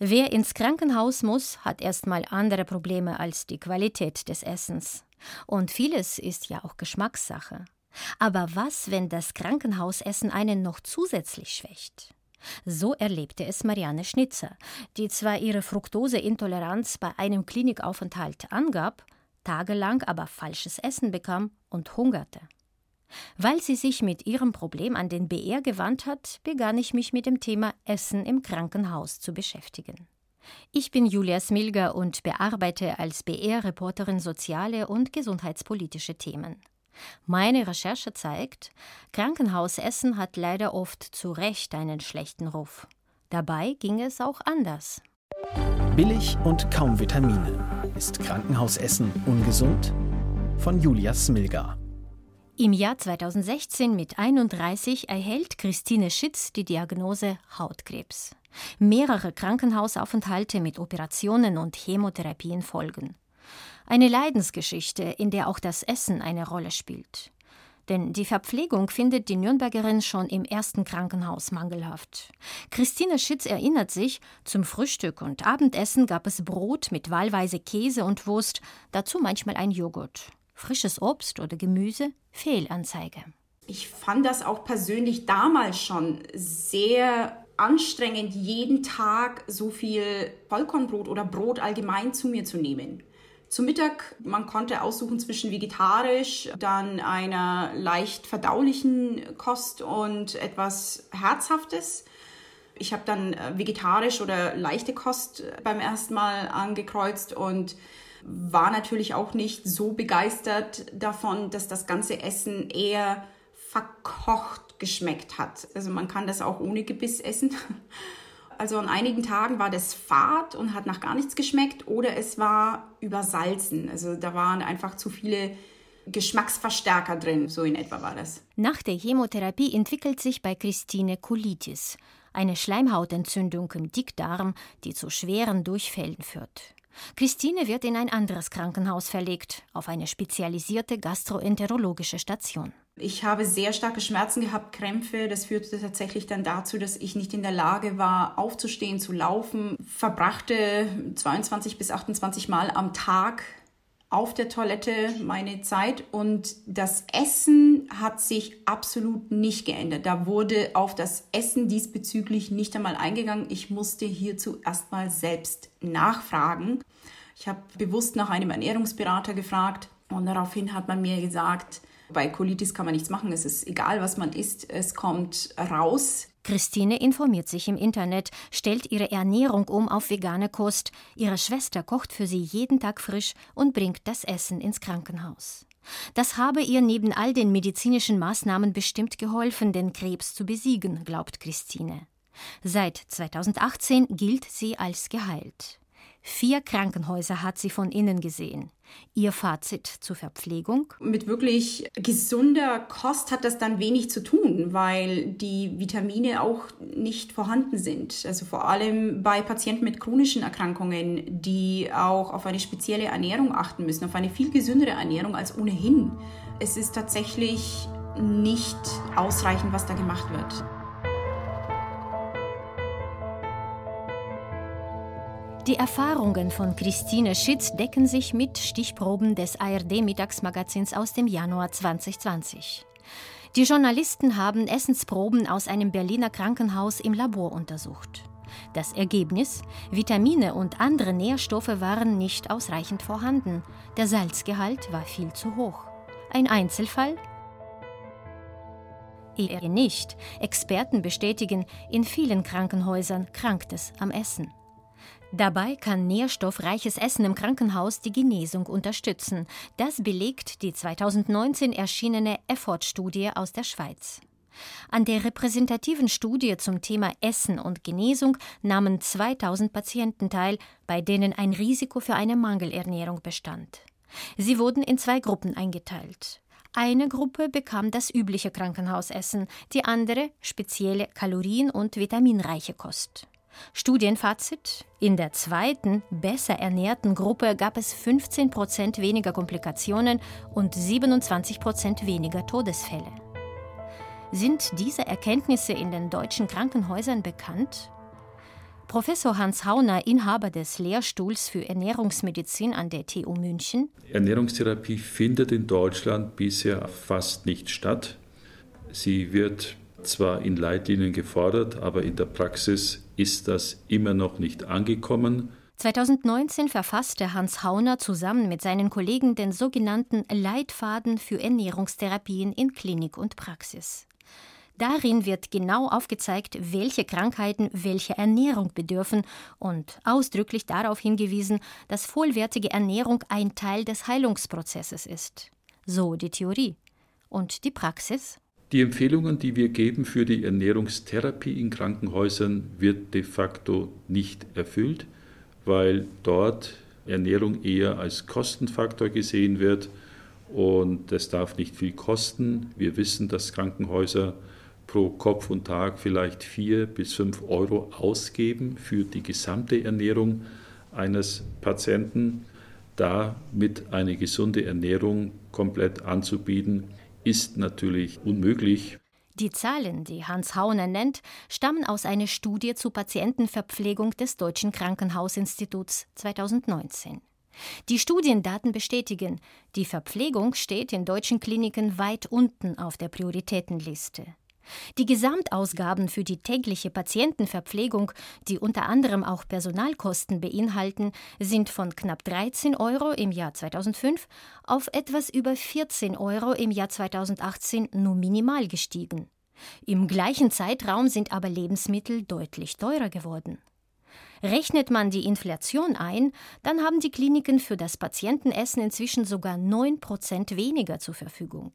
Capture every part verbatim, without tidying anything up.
Wer ins Krankenhaus muss, hat erstmal andere Probleme als die Qualität des Essens. Und vieles ist ja auch Geschmackssache. Aber was, wenn das Krankenhausessen einen noch zusätzlich schwächt? So erlebte es Marianne Schnitzer, die zwar ihre Fructoseintoleranz bei einem Klinikaufenthalt angab, tagelang aber falsches Essen bekam und hungerte. Weil sie sich mit ihrem Problem an den B R gewandt hat, begann ich mich mit dem Thema Essen im Krankenhaus zu beschäftigen. Ich bin Julia Smilger und bearbeite als B R-Reporterin soziale und gesundheitspolitische Themen. Meine Recherche zeigt, Krankenhausessen hat leider oft zu Recht einen schlechten Ruf. Dabei ging es auch anders. Billig und kaum Vitamine. Ist Krankenhausessen ungesund? Von Julia Smilger. Im Jahr zweitausendsechzehn mit einunddreißig erhält Christine Schitz die Diagnose Hautkrebs. Mehrere Krankenhausaufenthalte mit Operationen und Chemotherapien folgen. Eine Leidensgeschichte, in der auch das Essen eine Rolle spielt. Denn die Verpflegung findet die Nürnbergerin schon im ersten Krankenhaus mangelhaft. Christine Schitz erinnert sich, zum Frühstück und Abendessen gab es Brot mit wahlweise Käse und Wurst, dazu manchmal ein Joghurt. Frisches Obst oder Gemüse, Fehlanzeige. Ich fand das auch persönlich damals schon sehr anstrengend, jeden Tag so viel Vollkornbrot oder Brot allgemein zu mir zu nehmen. Zum Mittag, man konnte aussuchen zwischen vegetarisch, dann einer leicht verdaulichen Kost und etwas Herzhaftes. Ich habe dann vegetarisch oder leichte Kost beim ersten Mal angekreuzt und war natürlich auch nicht so begeistert davon, dass das ganze Essen eher verkocht geschmeckt hat. Also man kann das auch ohne Gebiss essen. Also an einigen Tagen war das fad und hat nach gar nichts geschmeckt oder es war übersalzen. Also da waren einfach zu viele Geschmacksverstärker drin, so in etwa war das. Nach der Chemotherapie entwickelt sich bei Christine Colitis, eine Schleimhautentzündung im Dickdarm, die zu schweren Durchfällen führt. Christine wird in ein anderes Krankenhaus verlegt, auf eine spezialisierte gastroenterologische Station. Ich habe sehr starke Schmerzen gehabt, Krämpfe. Das führte tatsächlich dann dazu, dass ich nicht in der Lage war, aufzustehen, zu laufen. Verbrachte zweiundzwanzig bis achtundzwanzig Mal am Tag auf der Toilette meine Zeit. Und das Essen hat sich absolut nicht geändert. Da wurde auf das Essen diesbezüglich nicht einmal eingegangen. Ich musste hierzu erstmal selbst nachfragen. Ich habe bewusst nach einem Ernährungsberater gefragt und daraufhin hat man mir gesagt, bei Colitis kann man nichts machen, es ist egal, was man isst, es kommt raus. Christine informiert sich im Internet, stellt ihre Ernährung um auf vegane Kost. Ihre Schwester kocht für sie jeden Tag frisch und bringt das Essen ins Krankenhaus. Das habe ihr neben all den medizinischen Maßnahmen bestimmt geholfen, den Krebs zu besiegen, glaubt Christine. Seit zweitausendachtzehn gilt sie als geheilt. Vier Krankenhäuser hat sie von innen gesehen. Ihr Fazit zur Verpflegung? Mit wirklich gesunder Kost hat das dann wenig zu tun, weil die Vitamine auch nicht vorhanden sind. Also vor allem bei Patienten mit chronischen Erkrankungen, die auch auf eine spezielle Ernährung achten müssen, auf eine viel gesündere Ernährung als ohnehin. Es ist tatsächlich nicht ausreichend, was da gemacht wird. Die Erfahrungen von Christine Schitz decken sich mit Stichproben des A R D-Mittagsmagazins aus dem Januar zweitausendzwanzig. Die Journalisten haben Essensproben aus einem Berliner Krankenhaus im Labor untersucht. Das Ergebnis: Vitamine und andere Nährstoffe waren nicht ausreichend vorhanden. Der Salzgehalt war viel zu hoch. Ein Einzelfall? Eher nicht. Experten bestätigen, in vielen Krankenhäusern krankt es am Essen. Dabei kann nährstoffreiches Essen im Krankenhaus die Genesung unterstützen. Das belegt die zweitausendneunzehn erschienene Effort-Studie aus der Schweiz. An der repräsentativen Studie zum Thema Essen und Genesung nahmen zweitausend Patienten teil, bei denen ein Risiko für eine Mangelernährung bestand. Sie wurden in zwei Gruppen eingeteilt. Eine Gruppe bekam das übliche Krankenhausessen, die andere spezielle kalorien- und vitaminreiche Kost. Studienfazit: In der zweiten, besser ernährten Gruppe gab es fünfzehn Prozent weniger Komplikationen und siebenundzwanzig Prozent weniger Todesfälle. Sind diese Erkenntnisse in den deutschen Krankenhäusern bekannt? Professor Hans Hauner, Inhaber des Lehrstuhls für Ernährungsmedizin an der T U München. Ernährungstherapie findet in Deutschland bisher fast nicht statt. Sie wird zwar in Leitlinien gefordert, aber in der Praxis ist das immer noch nicht angekommen. zweitausendneunzehn verfasste Hans Hauner zusammen mit seinen Kollegen den sogenannten Leitfaden für Ernährungstherapien in Klinik und Praxis. Darin wird genau aufgezeigt, welche Krankheiten welche Ernährung bedürfen und ausdrücklich darauf hingewiesen, dass vollwertige Ernährung ein Teil des Heilungsprozesses ist. So die Theorie. Und die Praxis? Die Empfehlungen, die wir geben für die Ernährungstherapie in Krankenhäusern, wird de facto nicht erfüllt, weil dort Ernährung eher als Kostenfaktor gesehen wird und es darf nicht viel kosten. Wir wissen, dass Krankenhäuser pro Kopf und Tag vielleicht vier bis fünf Euro ausgeben für die gesamte Ernährung eines Patienten. Damit eine gesunde Ernährung komplett anzubieten, ist natürlich unmöglich. Die Zahlen, die Hans Hauner nennt, stammen aus einer Studie zur Patientenverpflegung des Deutschen Krankenhausinstituts zweitausendneunzehn. Die Studiendaten bestätigen, die Verpflegung steht in deutschen Kliniken weit unten auf der Prioritätenliste. Die Gesamtausgaben für die tägliche Patientenverpflegung, die unter anderem auch Personalkosten beinhalten, sind von knapp dreizehn Euro im Jahr zweitausendfünf auf etwas über vierzehn Euro im Jahr zweitausendachtzehn nur minimal gestiegen. Im gleichen Zeitraum sind aber Lebensmittel deutlich teurer geworden. Rechnet man die Inflation ein, dann haben die Kliniken für das Patientenessen inzwischen sogar neun Prozent weniger zur Verfügung.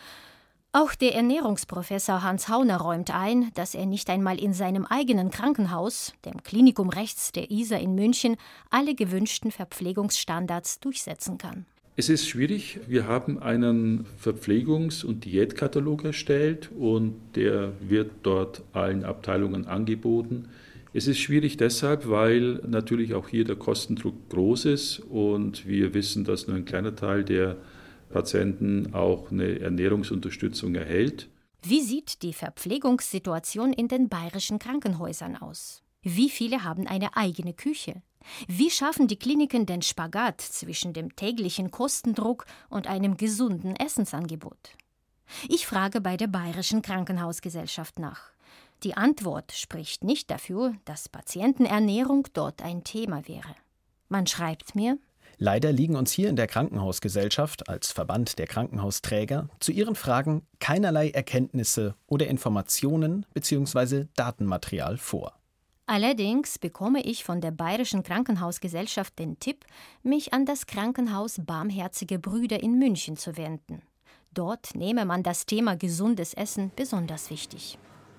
Auch der Ernährungsprofessor Hans Hauner räumt ein, dass er nicht einmal in seinem eigenen Krankenhaus, dem Klinikum rechts der I S A in München, alle gewünschten Verpflegungsstandards durchsetzen kann. Es ist schwierig. Wir haben einen Verpflegungs- und Diätkatalog erstellt und der wird dort allen Abteilungen angeboten. Es ist schwierig deshalb, weil natürlich auch hier der Kostendruck groß ist und wir wissen, dass nur ein kleiner Teil der Patienten auch eine Ernährungsunterstützung erhält. Wie sieht die Verpflegungssituation in den bayerischen Krankenhäusern aus? Wie viele haben eine eigene Küche? Wie schaffen die Kliniken den Spagat zwischen dem täglichen Kostendruck und einem gesunden Essensangebot? Ich frage bei der Bayerischen Krankenhausgesellschaft nach. Die Antwort spricht nicht dafür, dass Patientenernährung dort ein Thema wäre. Man schreibt mir: Leider liegen uns hier in der Krankenhausgesellschaft als Verband der Krankenhausträger zu Ihren Fragen keinerlei Erkenntnisse oder Informationen bzw. Datenmaterial vor. Allerdings bekomme ich von der Bayerischen Krankenhausgesellschaft den Tipp, mich an das Krankenhaus Barmherzige Brüder in München zu wenden. Dort nehme man das Thema gesundes Essen besonders wichtig.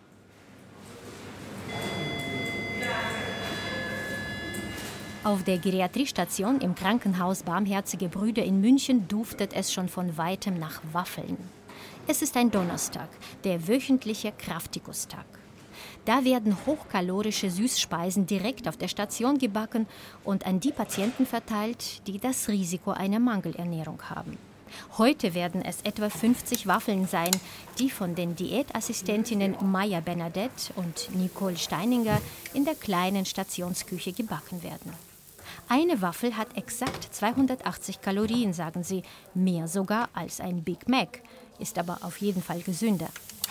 Auf der Geriatriestation im Krankenhaus Barmherzige Brüder in München duftet es schon von weitem nach Waffeln. Es ist ein Donnerstag, der wöchentliche Kraftikustag. Da werden hochkalorische Süßspeisen direkt auf der Station gebacken und an die Patienten verteilt, die das Risiko einer Mangelernährung haben. Heute werden es etwa fünfzig Waffeln sein, die von den Diätassistentinnen Maya Bernadette und Nicole Steininger in der kleinen Stationsküche gebacken werden. Eine Waffel hat exakt zweihundertachtzig Kalorien, sagen sie, mehr sogar als ein Big Mac, ist aber auf jeden Fall gesünder.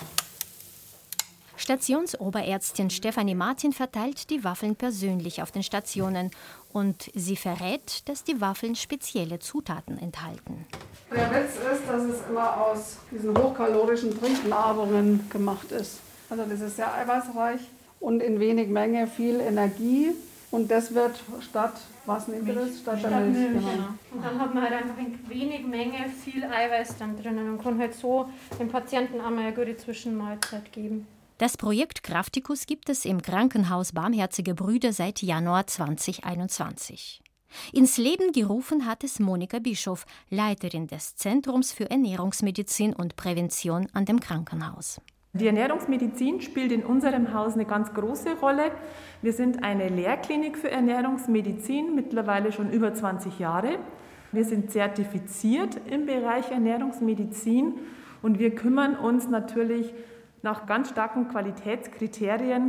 Stationsoberärztin Stefanie Martin verteilt die Waffeln persönlich auf den Stationen und sie verrät, dass die Waffeln spezielle Zutaten enthalten. Der Witz ist, dass es immer aus diesen hochkalorischen Trinknahrungen gemacht ist. Also das ist sehr eiweißreich und in wenig Menge viel Energie. Und das wird statt, was nehmen wir das? Statt, statt der Milch. Milch genau. Und dann hat man halt einfach in wenig Menge viel Eiweiß dann drinnen und kann halt so dem Patienten einmal eine gute Zwischenmahlzeit geben. Das Projekt Kraftikus gibt es im Krankenhaus Barmherzige Brüder seit Januar zweitausendeinundzwanzig. Ins Leben gerufen hat es Monika Bischof, Leiterin des Zentrums für Ernährungsmedizin und Prävention an dem Krankenhaus. Die Ernährungsmedizin spielt in unserem Haus eine ganz große Rolle. Wir sind eine Lehrklinik für Ernährungsmedizin, mittlerweile schon über zwanzig Jahre. Wir sind zertifiziert im Bereich Ernährungsmedizin und wir kümmern uns natürlich nach ganz starken Qualitätskriterien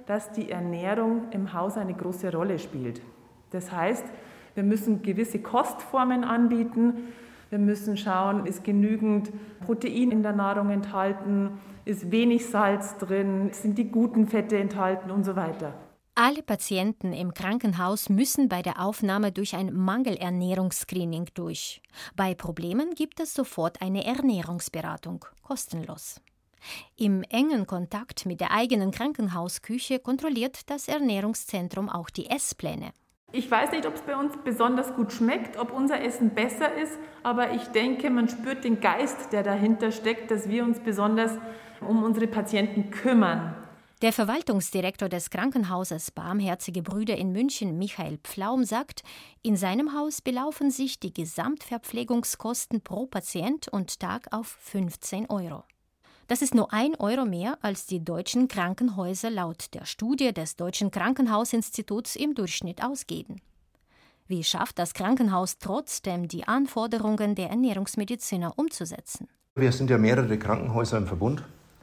dass die Ernährung im Haus eine große Rolle spielt. Das heißt, wir müssen gewisse Kostformen anbieten. Wir müssen schauen, ist genügend Protein in der Nahrung enthalten, ist wenig Salz drin, sind die guten Fette enthalten und so weiter. Alle Patienten im Krankenhaus müssen bei der Aufnahme durch ein Mangelernährungsscreening durch. Bei Problemen gibt es sofort eine Ernährungsberatung, kostenlos. Im engen Kontakt mit der eigenen Krankenhausküche kontrolliert das Ernährungszentrum auch die Esspläne. Ich weiß nicht, ob es bei uns besonders gut schmeckt, ob unser Essen besser ist, aber ich denke, man spürt den Geist, der dahinter steckt, dass wir uns besonders um unsere Patienten kümmern. Der Verwaltungsdirektor des Krankenhauses Barmherzige Brüder in München, Michael Pflaum, sagt, in seinem Haus belaufen sich die Gesamtverpflegungskosten pro Patient und Tag auf fünfzehn Euro. Das ist nur ein Euro mehr, als die deutschen Krankenhäuser laut der Studie des Deutschen Krankenhausinstituts im Durchschnitt ausgeben. Wie schafft das Krankenhaus trotzdem, die Anforderungen der Ernährungsmediziner umzusetzen? Wir sind ja mehrere Krankenhäuser im Verbund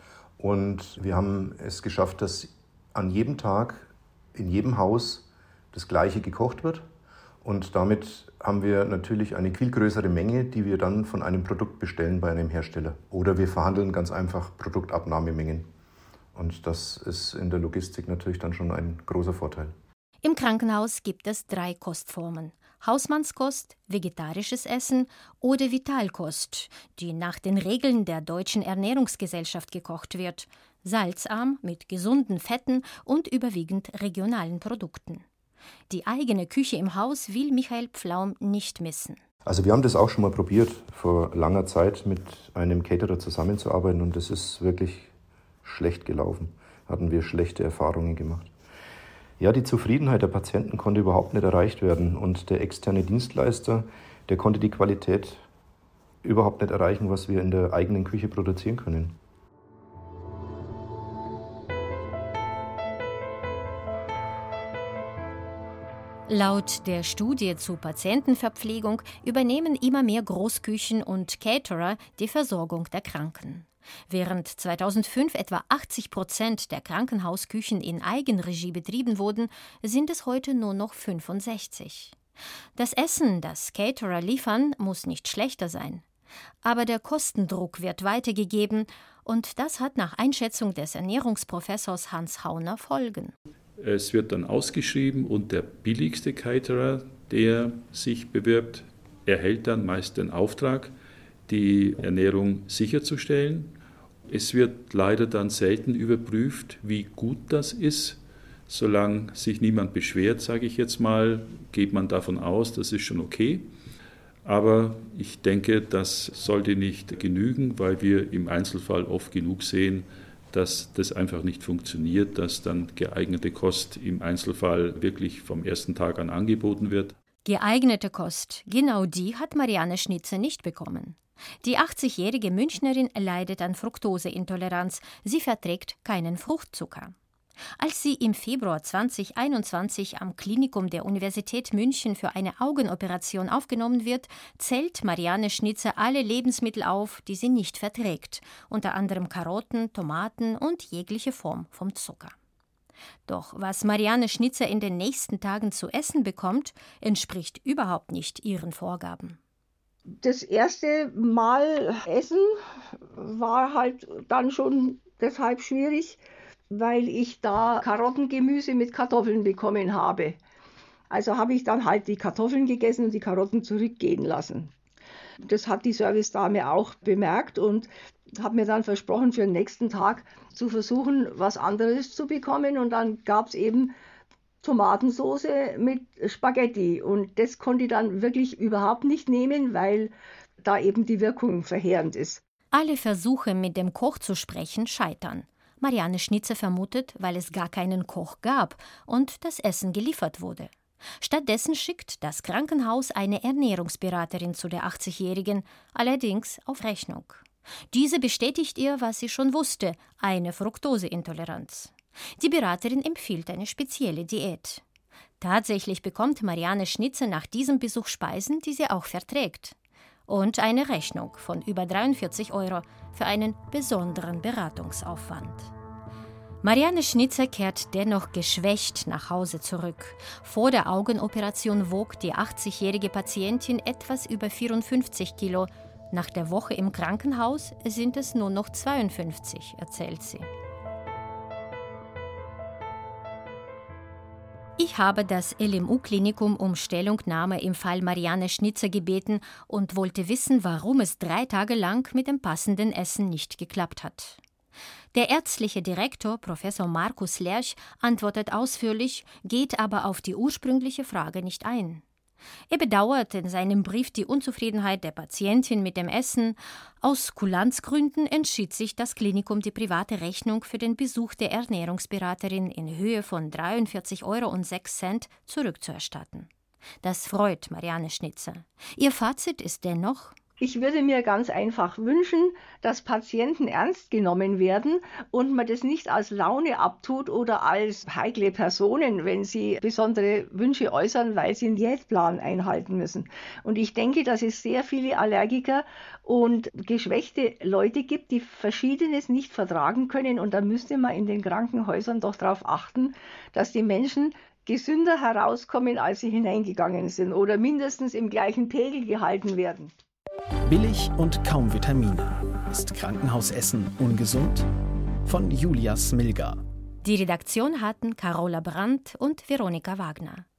und wir haben es geschafft, dass an jedem Tag in jedem Haus das Gleiche gekocht wird. Und damit haben wir natürlich eine viel größere Menge, die wir dann von einem Produkt bestellen bei einem Hersteller. Oder wir verhandeln ganz einfach Produktabnahmemengen. Und das ist in der Logistik natürlich dann schon ein großer Vorteil. Im Krankenhaus gibt es drei Kostformen: Hausmannskost, vegetarisches Essen oder Vitalkost, die nach den Regeln der Deutschen Ernährungsgesellschaft gekocht wird, salzarm mit gesunden Fetten und überwiegend regionalen Produkten. Die eigene Küche im Haus will Michael Pflaum nicht missen. Also wir haben das auch schon mal probiert, vor langer Zeit mit einem Caterer zusammenzuarbeiten und das ist wirklich schlecht gelaufen. Hatten wir schlechte Erfahrungen gemacht. Ja, die Zufriedenheit der Patienten konnte überhaupt nicht erreicht werden und der externe Dienstleister, der konnte die Qualität überhaupt nicht erreichen, was wir in der eigenen Küche produzieren können. Laut der Studie zur Patientenverpflegung übernehmen immer mehr Großküchen und Caterer die Versorgung der Kranken. Während zweitausendfünf etwa achtzig Prozent der Krankenhausküchen in Eigenregie betrieben wurden, sind es heute nur noch fünfundsechzig. Das Essen, das Caterer liefern, muss nicht schlechter sein. Aber der Kostendruck wird weitergegeben und das hat nach Einschätzung des Ernährungsprofessors Hans Hauner Folgen. Es wird dann ausgeschrieben und der billigste Caterer, der sich bewirbt, erhält dann meist den Auftrag, die Ernährung sicherzustellen. Es wird leider dann selten überprüft, wie gut das ist. Solange sich niemand beschwert, sage ich jetzt mal, geht man davon aus, das ist schon okay. Aber ich denke, das sollte nicht genügen, weil wir im Einzelfall oft genug sehen, dass das einfach nicht funktioniert, dass dann geeignete Kost im Einzelfall wirklich vom ersten Tag an angeboten wird. Geeignete Kost, genau die hat Marianne Schnitzer nicht bekommen. Die achtzigjährige Münchnerin leidet an Fructoseintoleranz. Sie verträgt keinen Fruchtzucker. Als sie im Februar zweitausendeinundzwanzig am Klinikum der Universität München für eine Augenoperation aufgenommen wird, zählt Marianne Schnitzer alle Lebensmittel auf, die sie nicht verträgt, unter anderem Karotten, Tomaten und jegliche Form vom Zucker. Doch was Marianne Schnitzer in den nächsten Tagen zu essen bekommt, entspricht überhaupt nicht ihren Vorgaben. Das erste Mal Essen war halt dann schon deshalb schwierig, weil ich da Karottengemüse mit Kartoffeln bekommen habe. Also habe ich dann halt die Kartoffeln gegessen und die Karotten zurückgehen lassen. Das hat die Servicedame auch bemerkt und hat mir dann versprochen, für den nächsten Tag zu versuchen, was anderes zu bekommen. Und dann gab es eben Tomatensauce mit Spaghetti. Und das konnte ich dann wirklich überhaupt nicht nehmen, weil da eben die Wirkung verheerend ist. Alle Versuche, mit dem Koch zu sprechen, scheitern. Marianne Schnitzer vermutet, weil es gar keinen Koch gab und das Essen geliefert wurde. Stattdessen schickt das Krankenhaus eine Ernährungsberaterin zu der achtzigjährigen, allerdings auf Rechnung. Diese bestätigt ihr, was sie schon wusste, eine Fructoseintoleranz. Die Beraterin empfiehlt eine spezielle Diät. Tatsächlich bekommt Marianne Schnitzer nach diesem Besuch Speisen, die sie auch verträgt. Und eine Rechnung von über dreiundvierzig Euro für einen besonderen Beratungsaufwand. Marianne Schnitzer kehrt dennoch geschwächt nach Hause zurück. Vor der Augenoperation wog die achtzigjährige Patientin etwas über vierundfünfzig Kilo. Nach der Woche im Krankenhaus sind es nur noch zweiundfünfzig, erzählt sie. Ich habe das L M U-Klinikum um Stellungnahme im Fall Marianne Schnitzer gebeten und wollte wissen, warum es drei Tage lang mit dem passenden Essen nicht geklappt hat. Der ärztliche Direktor, Professor Markus Lerch, antwortet ausführlich, geht aber auf die ursprüngliche Frage nicht ein. Er bedauert in seinem Brief die Unzufriedenheit der Patientin mit dem Essen. Aus Kulanzgründen entschied sich das Klinikum, die private Rechnung für den Besuch der Ernährungsberaterin in Höhe von dreiundvierzig Euro und sechs Cent zurückzuerstatten. Das freut Marianne Schnitzer. Ihr Fazit ist dennoch: Ich würde mir ganz einfach wünschen, dass Patienten ernst genommen werden und man das nicht als Laune abtut oder als heikle Personen, wenn sie besondere Wünsche äußern, weil sie einen Diätplan einhalten müssen. Und ich denke, dass es sehr viele Allergiker und geschwächte Leute gibt, die Verschiedenes nicht vertragen können. Und da müsste man in den Krankenhäusern doch darauf achten, dass die Menschen gesünder herauskommen, als sie hineingegangen sind oder mindestens im gleichen Pegel gehalten werden. Billig und kaum Vitamine. Ist Krankenhausessen ungesund? Von Julia Smilga. Die Redaktion hatten Carola Brandt und Veronika Wagner.